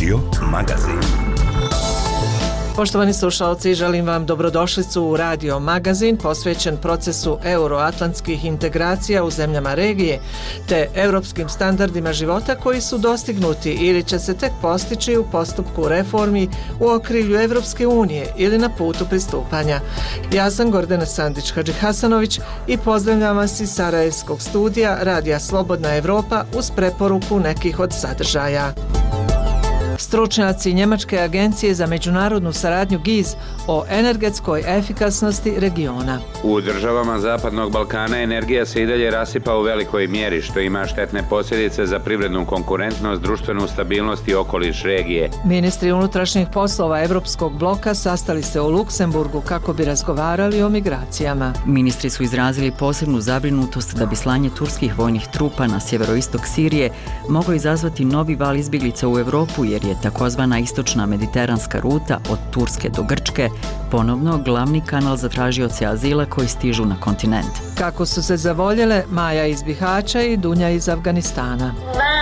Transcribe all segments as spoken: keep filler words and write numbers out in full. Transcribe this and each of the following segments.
Radio Magazin. Poštovani slušalci, želim vam dobrodošlicu u Radio Magazin posvećen procesu euroatlantskih integracija u zemljama regije te europskim standardima života koji su dostignuti ili će se tek postići u postupku reformi u okrilju Evropske unije ili na putu pristupanja. Ja sam Gordana Sandić-Hadžihasanović i pozdravljam vas iz Sarajevskog studija Radija Slobodna Evropa uz preporuku nekih od sadržaja. Stručnjaci Njemačke agencije za međunarodnu saradnju G I Z o energetskoj efikasnosti regiona. U državama Zapadnog Balkana energija se i dalje rasipa u velikoj mjeri, što ima štetne posljedice za privrednu konkurentnost, društvenu stabilnost i okoliš regije. Ministri unutrašnjih poslova Evropskog bloka sastali se u Luksemburgu kako bi razgovarali o migracijama. Ministri su izrazili posebnu zabrinutost da bi slanje turskih vojnih trupa na sjeveroistok Sirije moglo izazvati novi val izbjeglica u Europu, jer je takozvana istočna mediteranska ruta od Turske do Grčke ponovno glavni kanal za tražioce azila koji stižu na kontinent. Kako su se zavoljele Maja iz Bihaća i Dunja iz Afganistana.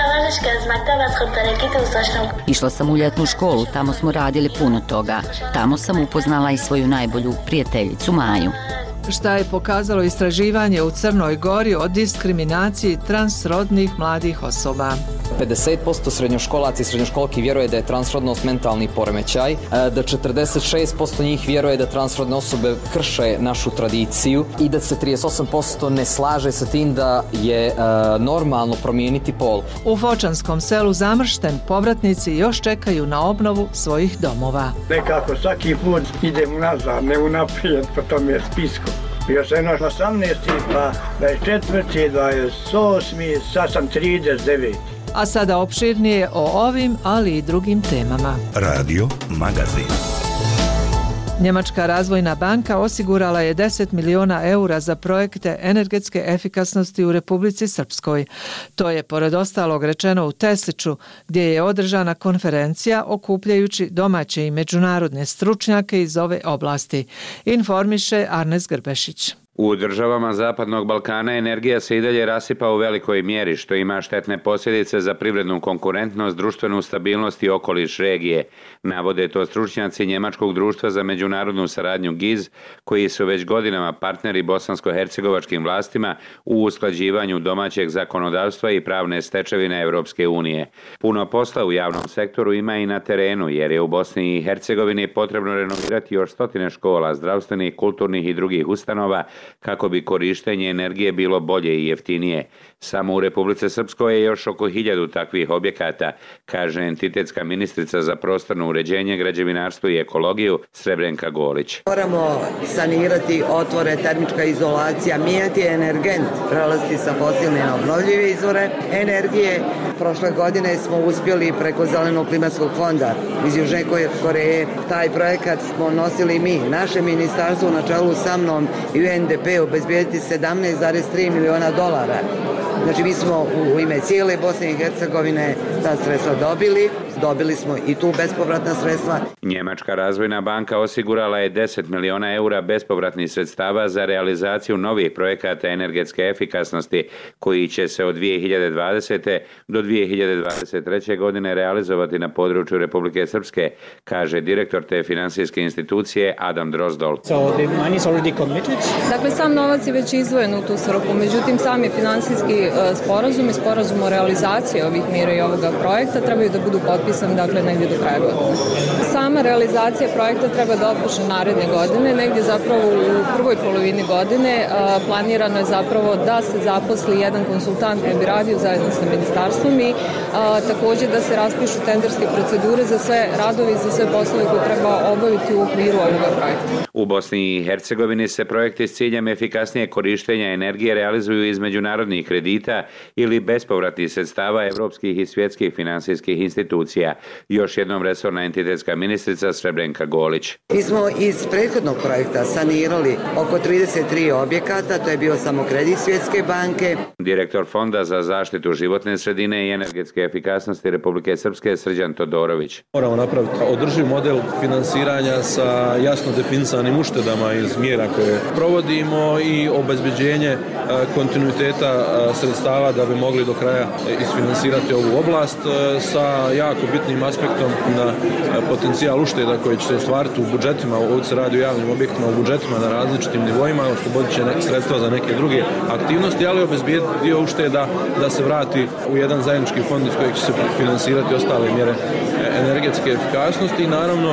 Išla sam u ljetnu školu, tamo smo radili puno toga. Tamo sam upoznala i svoju najbolju prijateljicu Maju. Šta je pokazalo istraživanje u Crnoj Gori o diskriminaciji transrodnih mladih osoba? pedeset posto srednjoškolaca i srednjoškolki vjeruje da je transrodnost mentalni poremećaj, da četrdeset šest posto njih vjeruje da transrodne osobe krše našu tradiciju i da se trideset osam posto ne slaže sa tim da je uh, normalno promijeniti pol. U Fočanskom selu Zamršten povratnici još čekaju na obnovu svojih domova. Nekako svaki put idem nazad, ne unaprijed po tom je spisku. Još jedno osamnaesti, pa dvadeset četvrti, dvadeset osmi, sad sam trideset deveti. A sada opširnije o ovim, ali i drugim temama. Radio Magazin. Njemačka razvojna banka osigurala je deset miliona eura za projekte energetske efikasnosti u Republici Srpskoj. To je pored ostalog rečeno u Tesliću, gdje je održana konferencija okupljajući domaće i međunarodne stručnjake iz ove oblasti, informiše Arnes Grbešić. U državama Zapadnog Balkana energija se i dalje rasipa u velikoj mjeri, što ima štetne posljedice za privrednu konkurentnost, društvenu stabilnost i okoliš regije. Navode to stručnjaci Njemačkog društva za međunarodnu saradnju G I Z, koji su već godinama partneri bosansko-hercegovačkim vlastima u usklađivanju domaćeg zakonodavstva i pravne stečevine Europske unije. Puno posla u javnom sektoru ima i na terenu, jer je u Bosni i Hercegovini potrebno renovirati još stotine škola, zdravstvenih, kulturnih i drugih ustanova, kako bi korištenje energije bilo bolje i jeftinije. Samo u Republici Srpskoj je još oko hiljadu takvih objekata, kaže entitetska ministrica za prostorno uređenje, građevinarstvo i ekologiju Srebrenka Golić. Moramo sanirati otvore, termička izolacija, mijenjati energent, prelaziti sa fosilne na obnovljive izvore energije. Prošle godine smo uspjeli preko Zelenog klimatskog fonda iz Južne Koreje. Taj projekat smo nosili mi, naše ministarstvo na čelu sa mnom i U N D P obezbijediti sedamnaest zarez tri miliona dolara. Znači mi smo u ime cijele Bosne i Hercegovine ta sredstva dobili, dobili smo i tu bespovratna sredstva. Njemačka razvojna banka osigurala je deset miliona eura bespovratnih sredstava za realizaciju novih projekata energetske efikasnosti, koji će se od dvije hiljade dvadesete do dvije hiljade dvadeset treće godine realizovati na području Republike Srpske, kaže direktor te finansijske institucije Adam Drozdol. So the money is already committed. Dakle, sam novac je već izdvojen u tu svrhu, međutim sami finansijski sporazum i sporazum o realizaciji ovih mjera i ovoga projekta trebaju da budu potpisani, dakle, negdje do kraja godine. Sama realizacija projekta treba da otpočne naredne godine, negdje zapravo u prvoj polovini godine a, planirano je zapravo da se zaposli jedan konsultant koji bi radio zajedno sa ministarstvom i a, također da se raspišu tenderske procedure za sve radove i za sve poslove koje treba obaviti u okviru ovoga projekta. U Bosni i Hercegovini se projekti s ciljem efikasnije korištenja energije realizuju iz međunarodnih kredita ili bespovratnih sredstava evropskih i svjetskih finansijskih institucija. Još jednom resorna entitetska ministrica Srebrenka Golić. Mi smo iz prethodnog projekta sanirali oko trideset tri objekata, to je bio samo kredit Svjetske banke. Direktor Fonda za zaštitu životne sredine i energetske efikasnosti Republike Srpske Srđan Todorović. Moramo napraviti održiv model finansiranja sa jasno definisanim uštedama iz mjera koje provodimo i obezbeđenje kontinuiteta sredstava sredstava da bi mogli do kraja isfinansirati ovu oblast sa jako bitnim aspektom na potencijal ušteda koji će se ostvariti u budžetima, ovdje se radi o javnim objektima, u budžetima na različitim nivoima, oslobodit će sredstva za neke druge aktivnosti, ali obezbijeti dio ušteda da se vrati u jedan zajednički fond iz kojeg će se finansirati ostale mjere energetske efikasnosti i naravno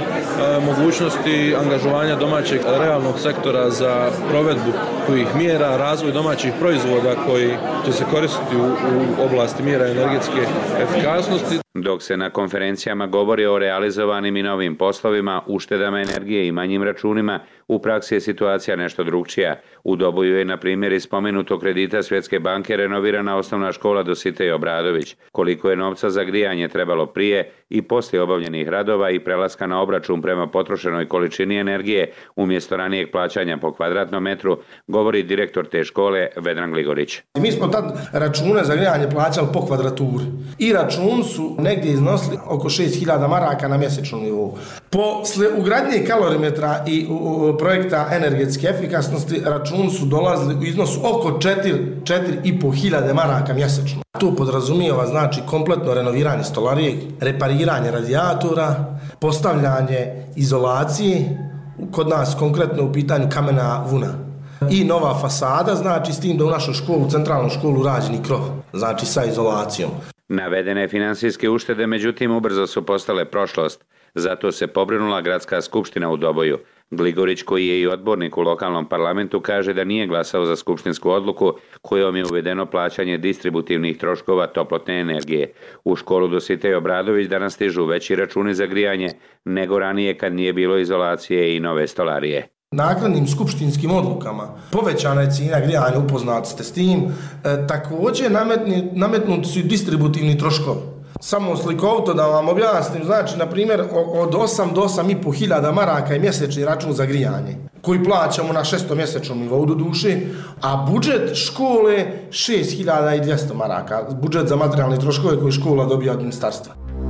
mogućnosti angažovanja domaćeg realnog sektora za provedbu kojih mjera, razvoj domaćih proizvoda koji će se koristiti u, u oblasti mjera energetske efikasnosti. Dok se na konferencijama govori o realizovanim i novim poslovima, uštedama energije i manjim računima, u praksi je situacija nešto drukčija. U Doboju je, na primjer, iz spomenutog kredita Svjetske banke renovirana osnovna škola Dositej Obradović. Koliko je novca za grijanje trebalo prije i poslije obavljenih radova i prelaska na obračun prema potrošenoj količini energije umjesto ranijeg plaćanja po kvadratnom metru, govori direktor te škole Vedran Gligorić. Mi smo tad račune za grijanje plaćali po kvadraturi i račun su negdje iznosili oko šest hiljada maraka na mjesečnom nivou. Posle ugradnje kalorimetra i u projekta energetske efikasnosti račun su dolazili u iznosu oko četiri i po hiljade maraka mjesečno. To podrazumijeva znači kompletno renoviranje stolarije, repariranje radijatora, postavljanje izolacije, kod nas konkretno u pitanju kamena vuna. I nova fasada, znači s tim da u našu školu, centralnu školu, rađeni krov, znači sa izolacijom. Navedene finansijske uštede, međutim, ubrzo su postale prošlost. Zato se pobrinula Gradska skupština u Doboju. Gligorić, koji je i odbornik u lokalnom parlamentu, kaže da nije glasao za skupštinsku odluku kojom je uvedeno plaćanje distributivnih troškova toplotne energije. U školu Dositej Obradović danas stižu veći računi za grijanje nego ranije kad nije bilo izolacije i nove stolarije. Naknadnim skupštinskim odlukama povećana je cijena grijanja, upoznati ste s tim, e, također nametni, nametnuti su i distributivni troškovi. Samo slikovito da vam objasnim, znači, na primjer, od osam do osam i po hiljada maraka je mjesečni račun za grijanje, koji plaćamo na šestomjesečnom nivou do duše, a budžet škole šest hiljada dvjesto maraka, budžet za materijalne troškove koji škola dobija od ministarstva.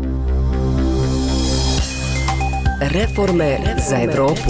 Reforme za Evropu.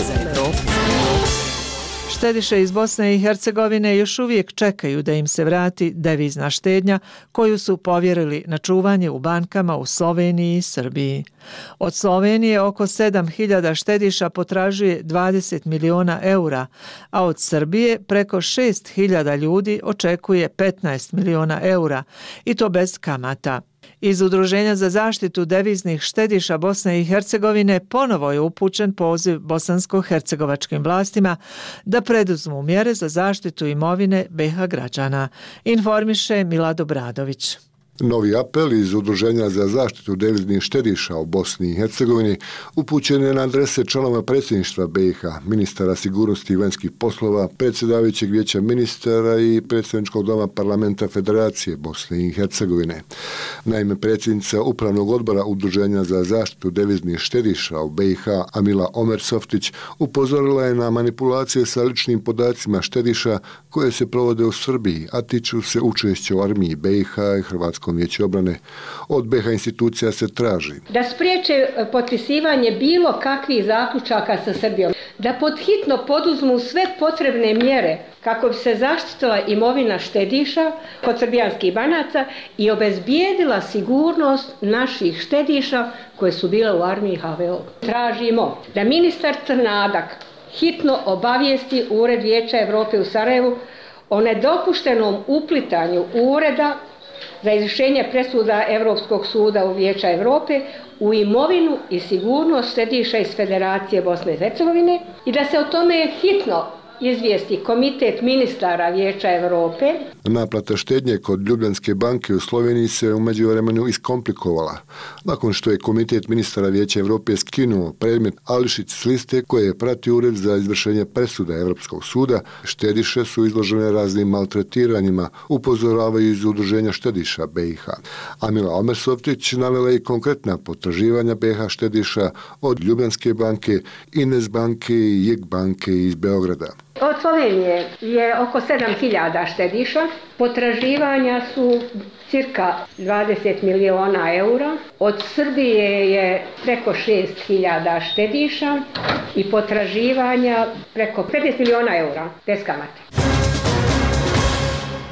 Štediše iz Bosne i Hercegovine još uvijek čekaju da im se vrati devizna štednja koju su povjerili na čuvanje u bankama u Sloveniji i Srbiji. Od Slovenije oko sedam hiljada štediša potražuje dvadeset miliona eura, a od Srbije preko šest hiljada ljudi očekuje petnaest miliona eura i to bez kamata. Iz Udruženja za zaštitu deviznih štediša Bosne i Hercegovine ponovo je upućen poziv bosansko-hercegovačkim vlastima da preduzmu mjere za zaštitu imovine be ha građana, informiše Milado Bradović. Novi apel iz Udruženja za zaštitu deviznih štediša u Bosni i Hercegovini upućen je na adrese članova predsjedništva be i ha, ministara sigurnosti i vanjskih poslova, predsjedavajućeg vijeća ministara i predsjedničkog doma parlamenta Federacije Bosne i Hercegovine. Naime, predsjednica Upravnog odbora Udruženja za zaštitu deviznih štediša u be i ha, Amila Omersoftić, upozorila je na manipulacije sa ličnim podacima štediša koje se provode u Srbiji, a tiču se učešća u armiji be i ha i Hrvatskoj vijeće obrane. Od be ha institucija se traži da spriječe potpisivanje bilo kakvih zaključaka sa Srbijom, da podhitno poduzmu sve potrebne mjere kako bi se zaštitila imovina štediša kod srbijanskih banaca i obezbijedila sigurnost naših štediša koje su bile u armiji ha ve o. Tražimo da ministar Crnadak hitno obavijesti Ured Vijeća Europe u Sarajevu o nedopuštenom uplitanju ureda za izvršenje presuda Europskog suda u Vijeća Europe u imovinu i sigurnost štediša iz Federacije Bosne i Hercegovine i da se o tome hitno izvijesti Komitet ministara Vijeća Europe. Naplata štednje kod Ljubljanske banke u Sloveniji se u međuvremenu iskomplikovala. Nakon što je Komitet ministara Vijeća Europe skinuo predmet Ališić s liste koje je pratio Ured za izvršenje presuda Europskog suda, štediše su izložene raznim maltretiranjima, upozoravaju iz Udruženja štediša be i ha. Amila Omersoftić navela i konkretna potraživanja be ha štediša od Ljubljanske banke, Ines banke i Jek banke iz Beograda. Od Slovenije je oko sedam hiljada štediša, potraživanja su cirka dvadeset miliona eura, od Srbije je preko šest hiljada štediša i potraživanja preko petnaest miliona eura bez kamate.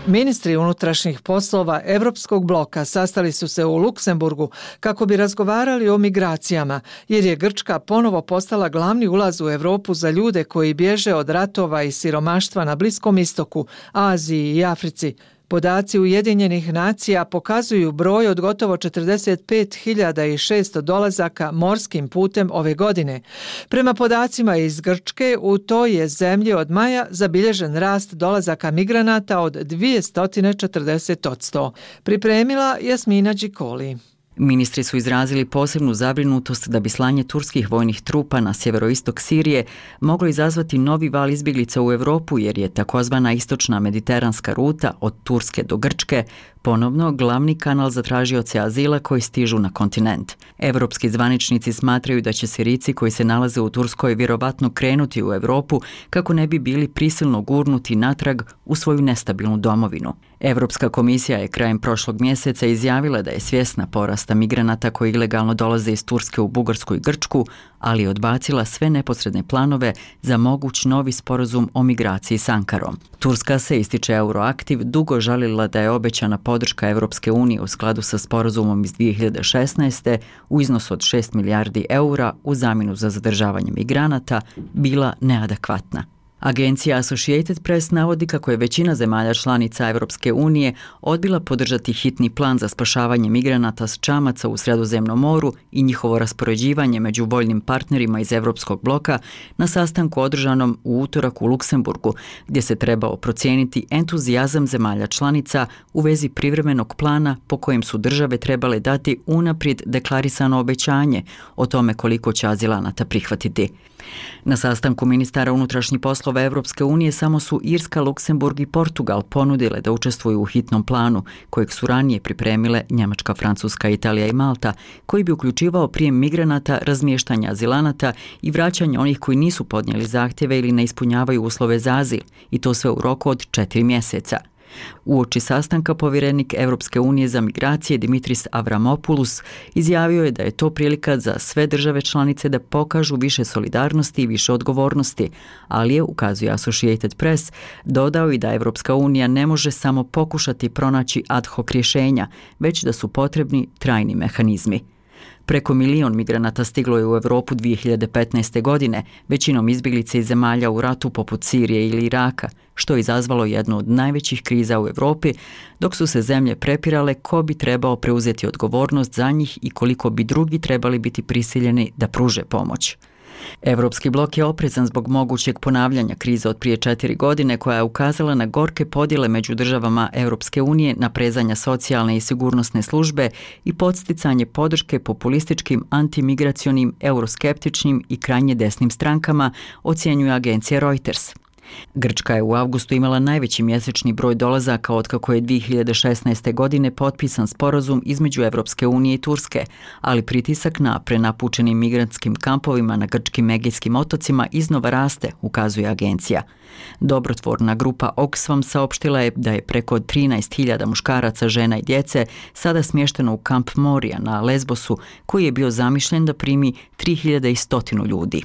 Ministri unutrašnjih poslova Europskog bloka sastali su se u Luksemburgu kako bi razgovarali o migracijama, jer je Grčka ponovo postala glavni ulaz u Europu za ljude koji bježe od ratova i siromaštva na Bliskom istoku, Aziji i Africi. Podaci Ujedinjenih nacija pokazuju broj od gotovo četrdeset pet hiljada šesto dolazaka morskim putem ove godine. Prema podacima iz Grčke, u toj je zemlji od maja zabilježen rast dolazaka migranata od dvjesto četrdeset posto. Pripremila Jasmina Đikoli. Ministri su izrazili posebnu zabrinutost da bi slanje turskih vojnih trupa na sjeveroistok Sirije moglo izazvati novi val izbjeglica u Europu, jer je takozvana istočna mediteranska ruta od Turske do Grčke ponovno glavni kanal za tražioce azila koji stižu na kontinent. Europski zvaničnici smatraju da će Sirijci koji se nalaze u Turskoj vjerovatno krenuti u Europu kako ne bi bili prisilno gurnuti natrag u svoju nestabilnu domovinu. Europska komisija je krajem prošlog mjeseca izjavila da je svjesna porasta migranata koji ilegalno dolaze iz Turske u Bugarsku i Grčku, ali je odbacila sve neposredne planove za moguć novi sporazum o migraciji s Ankarom. Turska se, ističe Euroaktiv, dugo žalila da je obećana podrška Europske unije u skladu sa sporazumom iz dvije hiljade šesnaeste u iznosu od šest milijardi eura u zamjenu za zadržavanje migranata bila neadekvatna. Agencija Associated Press navodi kako je većina zemalja članica Europske unije odbila podržati hitni plan za spašavanje migranata s čamaca u Sredozemnom moru i njihovo raspoređivanje među voljnim partnerima iz Europskog bloka na sastanku održanom u utorak u Luksemburgu, gdje se trebao procijeniti entuzijazam zemalja članica u vezi privremenog plana po kojem su države trebale dati unaprijed deklarisano obećanje o tome koliko će azilanata prihvatiti. Na sastanku ministara unutrašnjih poslova Europske unije samo su Irska, Luksemburg i Portugal ponudile da učestvuju u hitnom planu, kojeg su ranije pripremile Njemačka, Francuska, Italija i Malta, koji bi uključivao prijem migranata, razmještanje azilanata i vraćanje onih koji nisu podnijeli zahtjeve ili ne ispunjavaju uslove za azil, i to sve u roku od četiri mjeseca. Uoči sastanka povjerenik Europske unije za migracije Dimitris Avramopoulos izjavio je da je to prilika za sve države članice da pokažu više solidarnosti i više odgovornosti, ali je, ukazuje Associated Press, dodao i da Europska unija ne može samo pokušati pronaći ad hoc rješenja, već da su potrebni trajni mehanizmi. Preko milion migranata stiglo je u Europu dvije hiljade petnaeste. godine, većinom izbjeglice iz zemalja u ratu poput Sirije ili Iraka, što je izazvalo jednu od najvećih kriza u Europi, dok su se zemlje prepirale ko bi trebao preuzeti odgovornost za njih i koliko bi drugi trebali biti prisiljeni da pruže pomoć. Europski blok je oprezan zbog mogućeg ponavljanja krize od prije četiri godine koja je ukazala na gorke podjele među državama Europske unije, naprezanja socijalne i sigurnosne službe i podsticanje podrške populističkim, antimigracionim, euroskeptičnim i krajnje desnim strankama, ocjenjuje agencija Reuters. Grčka je u avgustu imala najveći mjesečni broj dolazaka otkako je dvije hiljade šesnaeste. godine potpisan sporazum između Europske unije i Turske, ali pritisak na prenapučenim migrantskim kampovima na grčkim Egejskim otocima iznova raste, ukazuje agencija. Dobrotvorna grupa Oxfam saopštila je da je preko trinaest hiljada muškaraca, žena i djece sada smješteno u kamp Moria na Lesbosu, koji je bio zamišljen da primi tri hiljade sto ljudi.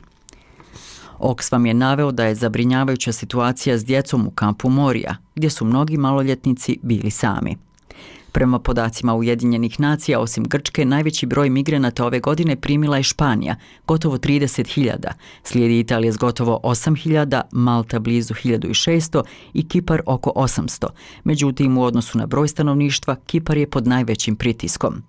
Oxfam je naveo da je zabrinjavajuća situacija s djecom u kampu Moria, gdje su mnogi maloljetnici bili sami. Prema podacima Ujedinjenih nacija, osim Grčke, najveći broj migranata ove godine primila je Španija, gotovo trideset hiljada, slijedi Italija s gotovo osam hiljada, Malta blizu hiljadu šesto i Kipar oko osamsto. Međutim, u odnosu na broj stanovništva, Kipar je pod najvećim pritiskom.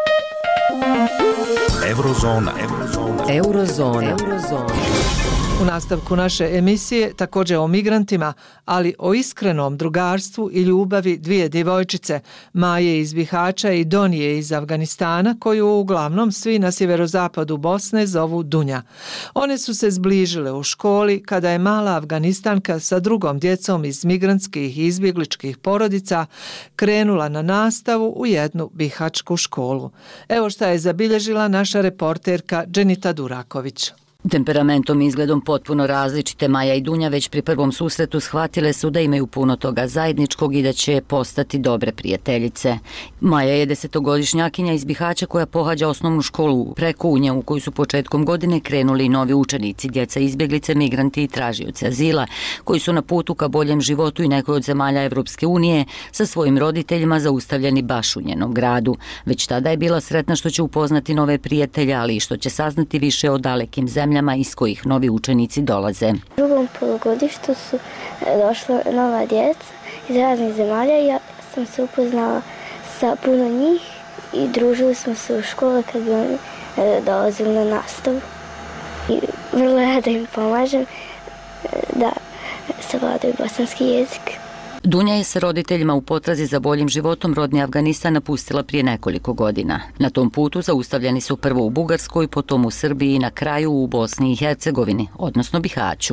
Eurozona. Eurozona. Eurozona. Eurozona. U nastavku naše emisije također o migrantima, ali o iskrenom drugarstvu i ljubavi dvije djevojčice, Maje iz Bihaća i Donije iz Afganistana, koju uglavnom svi na sjeverozapadu Bosne zovu Dunja. One su se zbližile u školi kada je mala Afganistanka sa drugom djecom iz migrantskih i izbjegličkih porodica krenula na nastavu u jednu bihaćku školu. Evo šta je zabilježila naša reporterka Dženita Duraković. Temperamentom i izgledom potpuno različite, Maja i Dunja već pri prvom susretu shvatile su da imaju puno toga zajedničkog i da će postati dobre prijateljice. Maja je desetogodišnjakinja iz Bihaća koja pohađa osnovnu školu Prekunja u koju su početkom godine krenuli i novi učenici, djeca izbjeglice, migranti i tražioci azila, koji su na putu ka boljem životu i nekoj od zemalja Evropske unije sa svojim roditeljima zaustavljeni baš u njenom gradu. Već tada je bila sretna što će upoznati nove prijatelje, ali i što će saznati više o dalekim zemljama iz kojih novi učenici dolaze. U drugom polugodištu su došla nova djeca iz raznih zemalja i ja sam se upoznala sa puno njih i družili smo se u škole kad bi oni dolazili na nastavu. I vrlo rada im pomažem da savladaju bosanski jezik. Dunja je sa roditeljima u potrazi za boljim životom rodni Afganistan napustila prije nekoliko godina. Na tom putu zaustavljeni su prvo u Bugarskoj, potom u Srbiji i na kraju u Bosni i Hercegovini, odnosno Bihaću.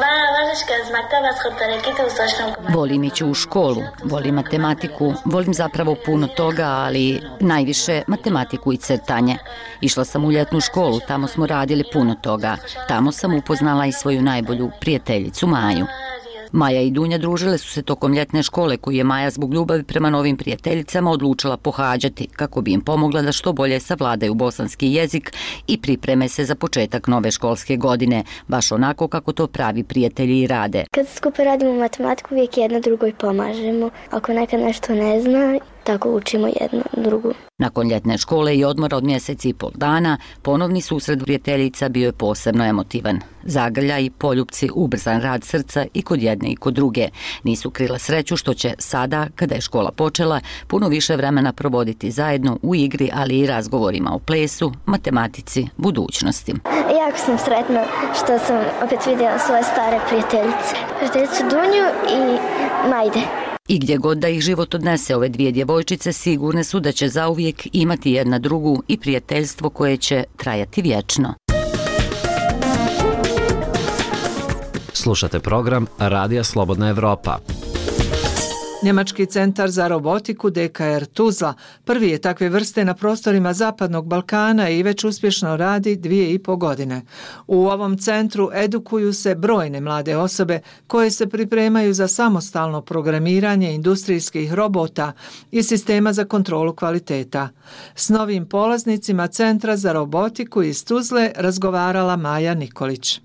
Volim ići u školu, volim matematiku, volim zapravo puno toga, ali najviše matematiku i crtanje. Išla sam u ljetnu školu, tamo smo radili puno toga. Tamo sam upoznala i svoju najbolju prijateljicu Maju. Maja i Dunja družile su se tokom ljetne škole koju je Maja zbog ljubavi prema novim prijateljicama odlučila pohađati kako bi im pomogla da što bolje savladaju bosanski jezik i pripreme se za početak nove školske godine, baš onako kako to pravi prijatelji i rade. Kad skupa radimo matematiku uvijek jedno drugoj pomažemo. Ako neka nešto ne zna, tako učimo jedno drugu. Nakon ljetne škole i odmora od mjeseci i pol dana, ponovni susret prijateljica bio je posebno emotivan. Zagrlja i poljupci, ubrzan rad srca i kod jedne i kod druge. Nisu krila sreću što će sada, kada je škola počela, puno više vremena provoditi zajedno u igri, ali i razgovorima o plesu, matematici, budućnosti. Jako sam sretna što sam opet vidjela svoje stare prijateljice. Prijateljicu Dunju i Majde. I gdje god da ih život odnese, ove dvije djevojčice sigurne su da će zauvijek imati jedna drugu i prijateljstvo koje će trajati vječno. Slušate program Radija Slobodna Evropa. Njemački centar za robotiku D K R Tuzla prvi je takve vrste na prostorima Zapadnog Balkana i već uspješno radi dvije i po godine. U ovom centru edukuju se brojne mlade osobe koje se pripremaju za samostalno programiranje industrijskih robota i sistema za kontrolu kvaliteta. S novim polaznicima Centra za robotiku iz Tuzle razgovarala Maja Nikolić.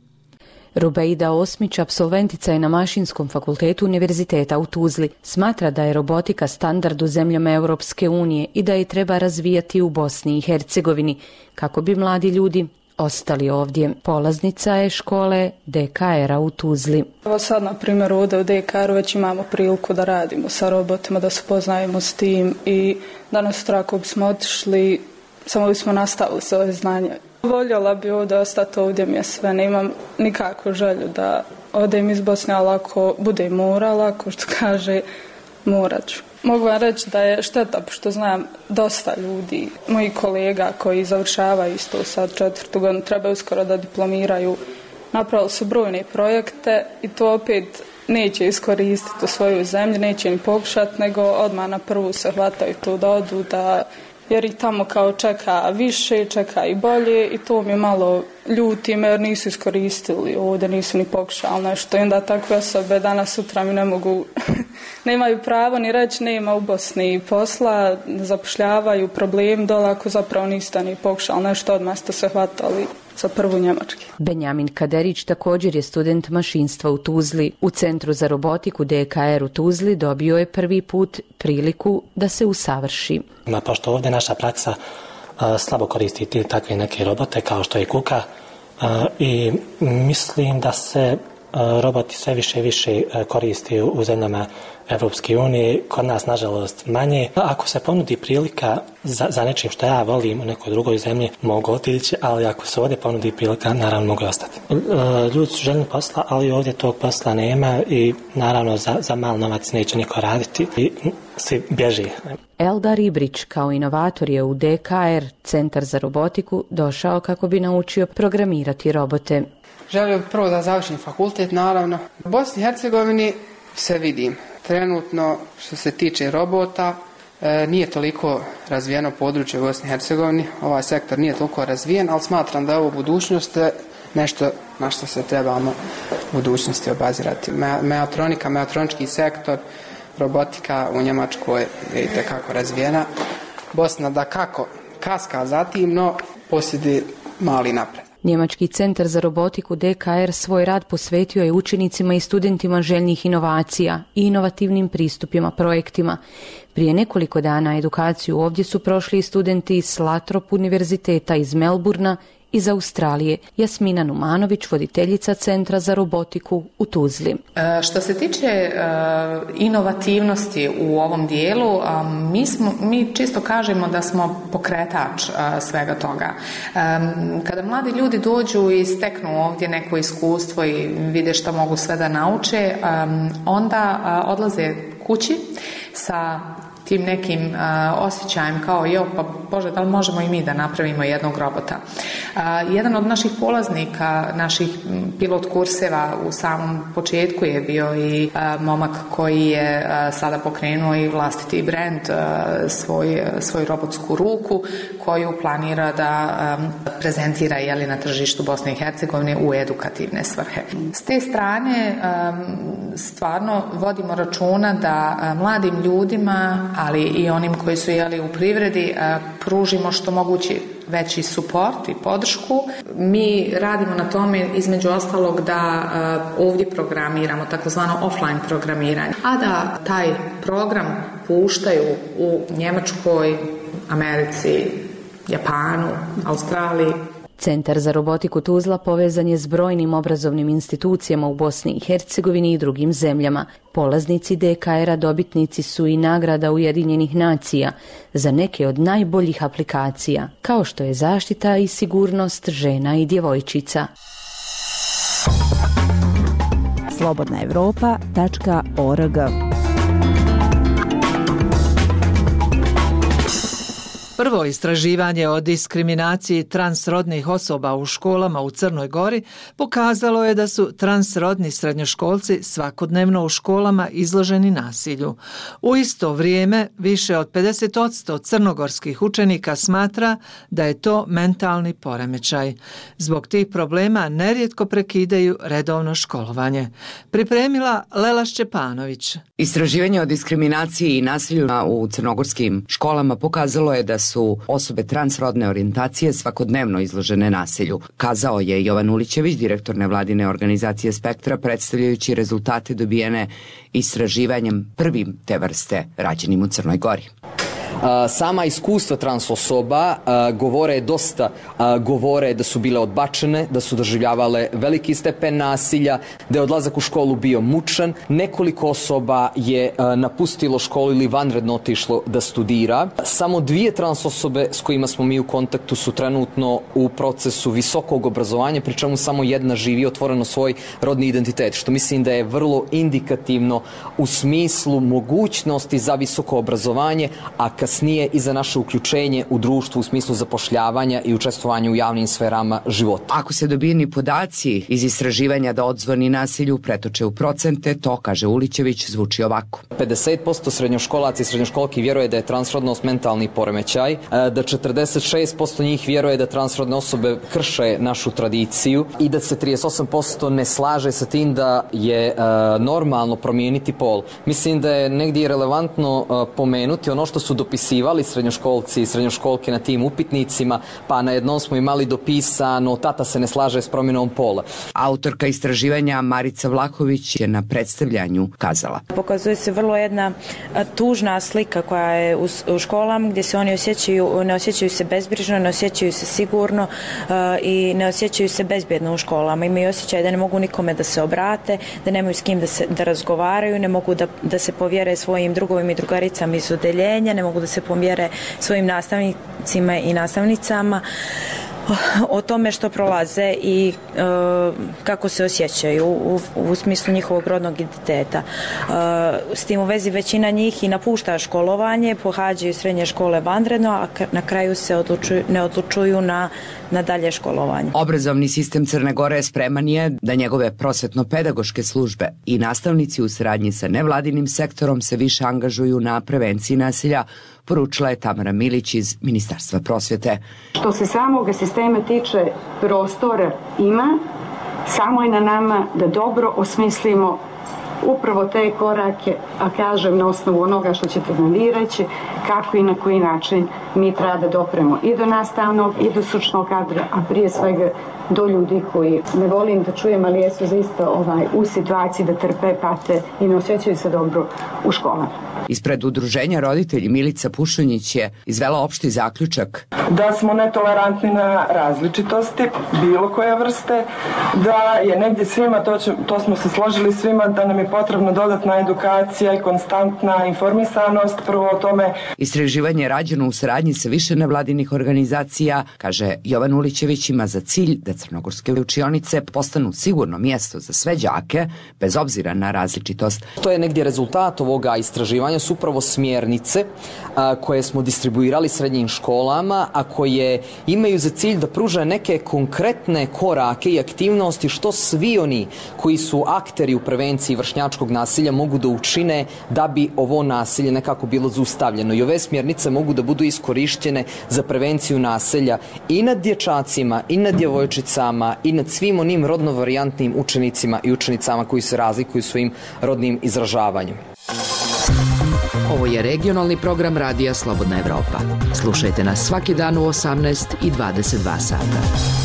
Rubeida Osmić, apsolventica je na Mašinskom fakultetu Univerziteta u Tuzli. Smatra da je robotika standard u zemljama Europske unije i da je treba razvijati u Bosni i Hercegovini kako bi mladi ljudi ostali ovdje. Polaznica je škole D K R-a u Tuzli. Evo sad, na primjer, ovdje u D K R-u već imamo priliku da radimo sa robotima, da se poznajemo s tim i danas sutra ako bismo otišli, samo bismo nastavili svoje znanje. Voljela bi ovdje ostati, ovdje mi je sve, nemam nikakvu želju da odem iz Bosne, ali ako bude morala, ako što kaže, morat ću. Mogu vam reći da je šteta, pošto znam dosta ljudi, moji kolega koji završavaju isto sad četvrtu godinu, trebaju uskoro da diplomiraju, napravili su brojne projekte i to opet neće iskoristiti u svojoj zemlji, neće ni pokušati, nego odmah na prvu se hvataju tu da odu, da jer i tamo kao čeka više, čeka i bolje i to mi je malo ljuti jer nisu iskoristili ovdje, nisu ni pokušali nešto i onda takve osobe danas sutra mi ne mogu, nemaju pravo ni reći nema u Bosni posla, zapošljavaju problem dole ako zapravo niste ni pokušali nešto, odmah ste se hvatali za prvu Njemački. Benjamin Kaderić također je student mašinstva u Tuzli. U Centru za robotiku D K R u Tuzli dobio je prvi put priliku da se usavrši. Ma, pošto ovdje naša praksa a, slabo koristi ti takve neke robote kao što je Kuka a, i mislim da se a, roboti sve više i više koristi u zemljama Evropske unije, kod nas nažalost manje. Ako se ponudi prilika za, za nečim što ja volim u nekoj drugoj zemlji, mogu otići, ali ako se ovdje ponudi prilika, naravno mogu ostati. Ljudi su željni posla, ali ovdje tog posla nema i naravno za, za mal novac neće niko raditi i svi bježi. Eldar Ibrić kao inovator je u D K R, Centar za robotiku, došao kako bi naučio programirati robote. Želio bih prvo da završim fakultet, naravno. U Bosni i Hercegovini se vidim. Trenutno, što se tiče robota, e, nije toliko razvijeno područje u Bosni i Hercegovini. Ovaj sektor nije toliko razvijen, ali smatram da je ovo budućnost nešto na što se trebamo u budućnosti obazirati. Me, meatronika, meatronički sektor, robotika u Njemačkoj je itekako razvijena. Bosna da kako kaska zatim, no posjedi mali napred. Njemački centar za robotiku D K R svoj rad posvetio je učenicima i studentima željnih inovacija i inovativnim pristupima projektima. Prije nekoliko dana edukaciju ovdje su prošli i studenti iz Latrobe univerziteta iz Melburna iz Australije. Jasmina Numanović, voditeljica Centra za robotiku u Tuzli. E, što se tiče e, inovativnosti u ovom dijelu, a, mi, smo, mi čisto kažemo da smo pokretač a, svega toga. E, kada mladi ljudi dođu i steknu ovdje neko iskustvo i vide šta mogu sve da nauče, a, onda a, odlaze kući sa tim nekim uh, osjećajem kao jo, pa Bože, da li možemo i mi da napravimo jednog robota. Uh, jedan od naših polaznika, naših pilot kurseva u samom početku je bio i uh, momak koji je uh, sada pokrenuo i vlastiti brand, uh, svoj, svoju robotsku ruku koju planira da um, prezentira jeli, na tržištu Bosne i Hercegovine u edukativne svrhe. S te strane um, stvarno vodimo računa da uh, mladim ljudima, ali i onim koji su jeli u privredi, pružimo što mogući veći suport i podršku. Mi radimo na tome između ostalog da ovdje programiramo takozvano offline programiranje, a da taj program puštaju u Njemačkoj, Americi, Japanu, Australiji. Centar za robotiku Tuzla povezan je s brojnim obrazovnim institucijama u Bosni i Hercegovini i drugim zemljama. Polaznici D K R-a dobitnici su i nagrada Ujedinjenih nacija za neke od najboljih aplikacija, kao što je zaštita i sigurnost žena i djevojčica. slobodna evropa tačka org. Prvo istraživanje o diskriminaciji transrodnih osoba u školama u Crnoj Gori pokazalo je da su transrodni srednjoškolci svakodnevno u školama izloženi nasilju. U isto vrijeme više od pedeset posto crnogorskih učenika smatra da je to mentalni poremećaj. Zbog tih problema nerijetko prekidaju redovno školovanje. Pripremila Lela Šćepanović. Istraživanje o diskriminaciji i nasilju u crnogorskim školama pokazalo je da su osobe transrodne orijentacije svakodnevno izložene nasilju, kazao je Jovan Ulićević, direktor nevladine organizacije Spektra, predstavljajući rezultate dobijene istraživanjem prvim te vrste rađenim u Crnoj Gori. Sama iskustva trans osoba govore dosta, govore da su bile odbačene, da su doživljavale veliki stepen nasilja, da je odlazak u školu bio mučan. Nekoliko osoba je napustilo školu ili vanredno otišlo da studira. Samo dvije trans osobe s kojima smo mi u kontaktu su trenutno u procesu visokog obrazovanja, pri čemu samo jedna živi otvoreno svoj rodni identitet, što mislim da je vrlo indikativno u smislu mogućnosti za visoko obrazovanje, a kasnije i za naše uključenje u društvu u smislu zapošljavanja i učestvovanja u javnim sferama života. Ako se dobijeni podaci iz istraživanja da odzvoni nasilju pretoče u procente, to, kaže Ulićević, zvuči ovako. pedeset posto srednjoškolaca i srednjoškolki vjeruje da je transrodnost mentalni poremećaj, da četrdeset šest posto njih vjeruje da transrodne osobe krše našu tradiciju i da se trideset osam posto ne slaže sa tim da je normalno promijeniti pol. Mislim da je negdje relevantno pomenuti ono što su dopisivali srednjoškolci i srednjoškolke na tim upitnicima, pa na jednom smo imali dopisano tata se ne slaže s promjenom pola. Autorka istraživanja Marica Vlahović je na predstavljanju kazala. Pokazuje se vrlo jedna tužna slika koja je u, u školama gdje se oni osjećaju, ne osjećaju se bezbrižno, ne osjećaju se sigurno uh, i ne osjećaju se bezbjedno u školama. Imaju osjećaj da ne mogu nikome da se obrate, da nemaju s kim da, se, da razgovaraju, ne mogu da, da se povjere svojim drugovim i drugaricama iz odeljenja, ne mogu da se pomjere svojim nastavnicima i nastavnicama o tome što prolaze i e, kako se osjećaju u, u smislu njihovog rodnog identiteta. E, s tim u vezi većina njih i napušta školovanje, pohađaju srednje škole vanredno, a na kraju se odlučuju, ne odlučuju na, na dalje školovanje. Obrazovni sistem Crne Gore spreman je da njegove prosvetno-pedagoške službe i nastavnici u saradnji sa nevladinim sektorom se više angažuju na prevenciji nasilja, poručila je Tamara Milić iz Ministarstva prosvjete. Što se samog sistema tiče, prostora ima, samo je na nama da dobro osmislimo upravo te korake, a kažem na osnovu onoga što ćete nam vi reći, kako i na koji način mi treba da dopremo i do nastavnog i do stručnog kadra, a prije svega do ljudi koji, ne volim da čujem, ali jesu zaista ovaj, u situaciji da trpe, pate i ne osjećaju se dobro u školama. Ispred udruženja roditelji Milica Pušunjić je izvela opšti zaključak. Da smo netolerantni na različitosti, bilo koje vrste, da je negdje svima, to, će, to smo se složili svima, da nam je potrebna dodatna edukacija i konstantna informisanost, prvo o tome. Istraživanje je rađeno u saradnji sa više nevladinih organizacija, kaže Jovan Ulićević, ima za cilj da crnogorske učionice postanu sigurno mjesto za sve đake, bez obzira na različitost. To je negdje rezultat ovoga istraživanja, su upravo smjernice a, koje smo distribuirali srednjim školama, a koje imaju za cilj da pruže neke konkretne korake i aktivnosti što svi oni koji su akteri u prevenciji vršnjačkog nasilja mogu da učine da bi ovo nasilje nekako bilo zaustavljeno. I ove smjernice mogu da budu iskorištene za prevenciju nasilja i nad dječacima, i nad djevojčicama, i nad svim onim rodno varijantnim učenicima i učenicama koji se razlikuju svojim rodnim izražavanjem. Ovo je regionalni program Radija Slobodna Evropa. Slušajte nas svaki dan u osamnaest i dvadeset dva sata.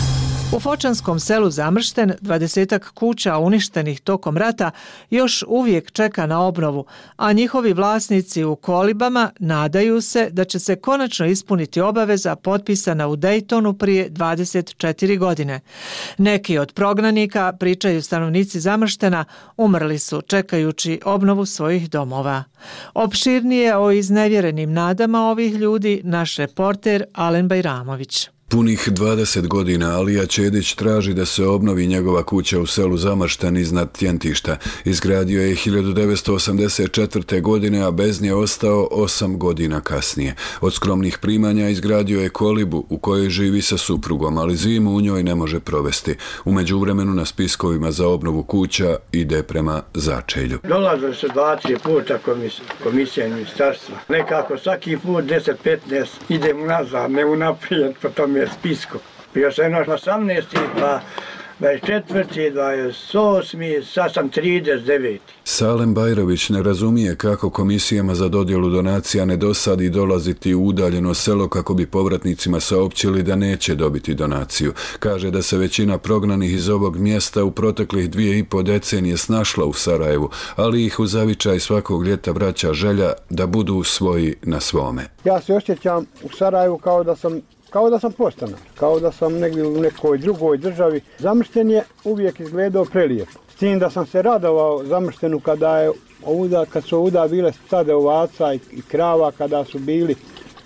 U Fočanskom selu Zamršten dvadesetak kuća uništenih tokom rata još uvijek čeka na obnovu, a njihovi vlasnici u kolibama nadaju se da će se konačno ispuniti obaveza potpisana u Daytonu prije dvadeset četiri godine. Neki od prognanika, pričaju stanovnici Zamrštena, umrli su čekajući obnovu svojih domova. Opširnije o iznevjerenim nadama ovih ljudi naš reporter Alen Bajramović. Punih dvadeset godina Alija Čedić traži da se obnovi njegova kuća u selu Zamršten iznad Tjentišta. Izgradio je hiljadu devetsto osamdeset četvrte. godine, a bez nje ostao osam godina kasnije. Od skromnih primanja izgradio je kolibu u kojoj živi sa suprugom, ali zimu u njoj ne može provesti. U međuvremenu na spiskovima za obnovu kuća ide prema začelju. Dolazili su dva, tri puta komisija ministarstva. Nekako svaki put deset petnaest idem unazad, ne unaprijed po tom je spisko. Bio sam jedno osamnaesti, pa dvadeset četvrti, dvadeset osmi, sad sam trideset deveti. Salem Bajrović ne razumije kako komisijama za dodjelu donacija ne dosadi dolaziti u udaljeno selo kako bi povratnicima saopćili da neće dobiti donaciju. Kaže da se većina prognanih iz ovog mjesta u proteklih dvije i po decenije snašla u Sarajevu, ali ih u zavičaj svakog ljeta vraća želja da budu svoji na svome. Ja se osjećam u Sarajevu kao da sam kao da sam postanar, kao da sam negdje u nekoj drugoj državi. Zamršten je uvijek izgledao prelijepo. S tim da sam se radovao Zamrštenu kada, je ovuda, kad su ovuda bile stade ovaca i, i krava, kada su bili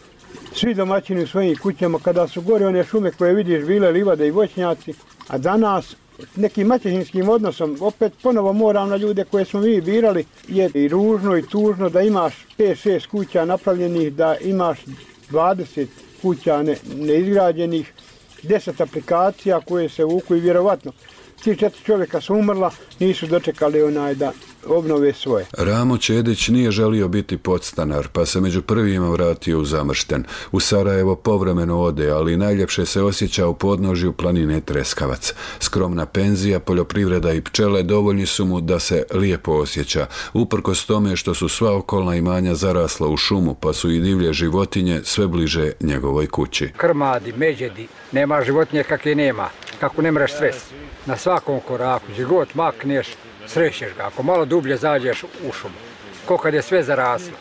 svi domaćini u svojim kućama, kada su gore one šume koje vidiš bile livade i voćnjaci, a danas nekim maćehinskim odnosom, opet ponovo moram na ljude koje smo mi birali, je i ružno i tužno da imaš pet šest kuća napravljenih, da imaš dvadeset kuća ne, neizgrađenih, deset aplikacija koje se vuku i vjerovatno ti četiri čovjeka su umrla, nisu dočekali onaj da obnove svoje. Ramo Čedić nije želio biti podstanar, pa se među prvima vratio u Zamršten. U Sarajevo povremeno ode, ali najljepše se osjeća u podnožju planine Treskavac. Skromna penzija, poljoprivreda i pčele dovoljni su mu da se lijepo osjeća, uprkos tome što su sva okolna imanja zarasla u šumu, pa su i divlje životinje sve bliže njegovoj kući. Krmadi, međedi, nema životinje kakve nema, kako ne mreš sve. Na svakom koraku, gdje god makneš, srećeš ga. Ako malo dublje zađeš u šumu, ko kad je sve zaraslo.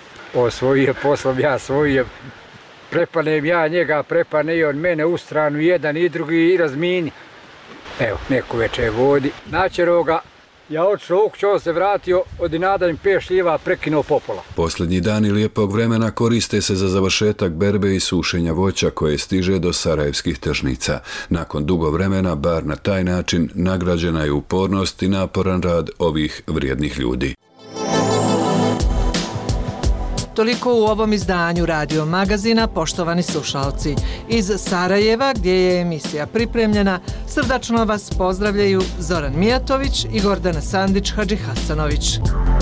O svojije poslom, ja svojije, prepanem ja njega, prepane i on mene u stranu, jedan i drugi i razmini. Evo, neko večer vodi. Načero ga, ja odšao u kuću, on se vratio, od inada im pet šljiva prekinuo popola. Posljednji dani lijepog vremena koriste se za završetak berbe i sušenja voća koje stiže do sarajevskih tržnica. Nakon dugo vremena, bar na taj način, nagrađena je upornost i naporan rad ovih vrijednih ljudi. Toliko u ovom izdanju Radio Magazina, poštovani slušalci. Iz Sarajeva, gdje je emisija pripremljena, srdačno vas pozdravljaju Zoran Mijatović i Gordana Sandić-Hadžihasanović.